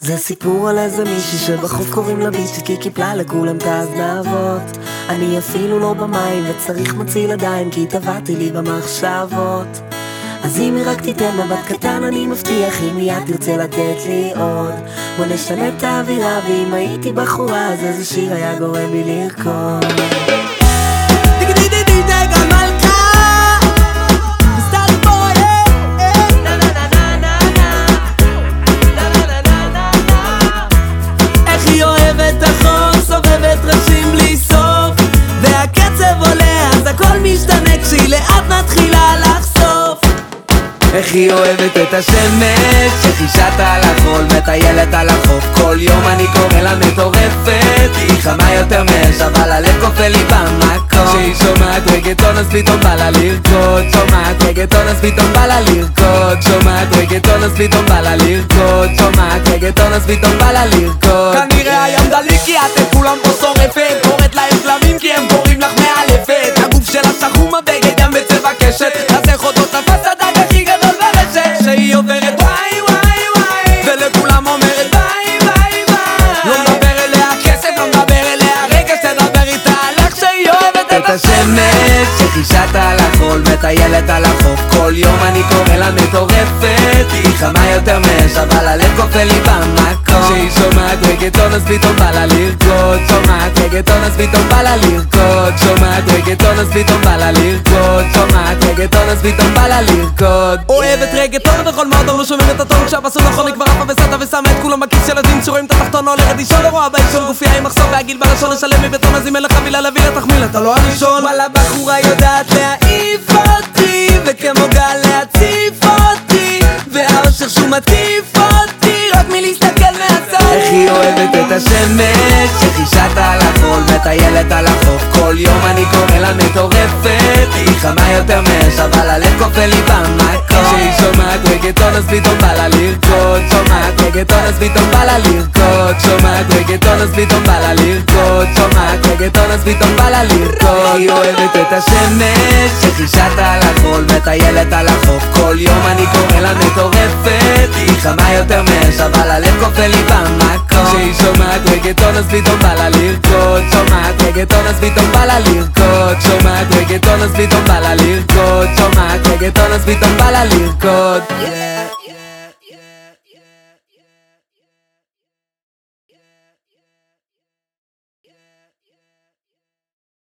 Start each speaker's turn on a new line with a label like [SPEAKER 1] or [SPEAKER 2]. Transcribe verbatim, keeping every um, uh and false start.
[SPEAKER 1] זה סיפור על איזה מישהי שבחוף קוראים לה ביצ'י כי קיפלה לכולם את הזנבות. אני אפילו לא במים וצריך מציל ידיים כי טבעתי לי במחשבות. אז אם היא רק תיתן מבט קטן אני מבטיח אם מיד תרצה לתת לי עוד. בוא נשנה את האווירה ואם הייתי בחורה אז איזה שיר היה גורם לי לרקוד.
[SPEAKER 2] איך היא אוהבת את השמש שחישת על החול מטיילת על החוף. כל יום אני קורא לה מטורפת, היא חמה יותר מאש אבל הלב כופה לי במקום. כשהיא שומעת רגטון אז פתאום בא לה לרקוד. שומעת רגטון אז פתאום בא לה לרקוד. שומעת רגטון אז פתאום בא לה לרקוד. שומעת רגטון אז פתאום בא לה לרקוד.
[SPEAKER 3] כנראה היום דלי כי אתם כולם פה שורפת, קוראת להם כלבים כי הם קוראים לך מאלפת. הגוף שלה שחום הבגד גם בצבע קשת, אז איך אותו תפס הדג הכי גדול ברשת. שהיא עוברת וואי וואי וואי ולכולם אומרת ביי ביי ביי. לא מדבר אליה כסף, לא מדבר אליה רגע, שתדבר איתה על איך שהיא אוהבת
[SPEAKER 2] את השמש שחישת על החול מטיילת על החוף. כל יום אני קורא לה מטורפת, היא חמה יותר מאש אבל הלב כופה לי במקום. כשהיא שומעת רגטון אז פתאום בא לה לרקוד. שומעת רגטון אז פתאום בא לה לרקוד. שומעת רגטון אז פתאום בא לה לרקוד. שומעת רגטון אז פתאום בא לה לרקוד.
[SPEAKER 3] אוהבת רגטון בכל מועדון לא שומעים את הטון כשהבסון נכון היא כבר עפה וסתה ושמה את כולם בכיס של הדין שרואים את התחתון הולכת לישון לא רואה בעישון גופיה עם מחסום והגיל בלשון לשלם מבטון אז אם אין לך מילה להביא לתחמיל אתה לא הראשון. וואלה בחורה יודעת להעיף אותי וכמו גל להציף אותי והאושר שהוא מטיף אותי רק מלהסתכל מהצד.
[SPEAKER 2] איך היא אוהבת את השמש שחישת על החול מטיילת על החוף. כל יום אני קורא לה מטורפת, היא חמה יותר מאש אבל הלב כופה לי במקום. כשהיא שומעת רגטון אז פתאום בא לה לרקוד. שומעת רגטון אז פתאום בא לה לרקוד. שומעת רגטון אז פתאום בא לה לרקוד. שומעת רגטון אז פתאום בא לה לרקוד. היא אוהבת את השמש שחישת על החול מטיילת על החוף. כל יום אני קורא לה מטורפת, היא חמה יותר מאש אבל הלב כופה לי במקום. כשהיא שומעת רגטון אז פתאום בא לה לרקוד. שומעת רגטון אז פתאום בא לה לרקוד. שומעת רגטון אז פתאום בא לה לרקוד. שומעת רגטון אז פתאום בא לה לרקוד.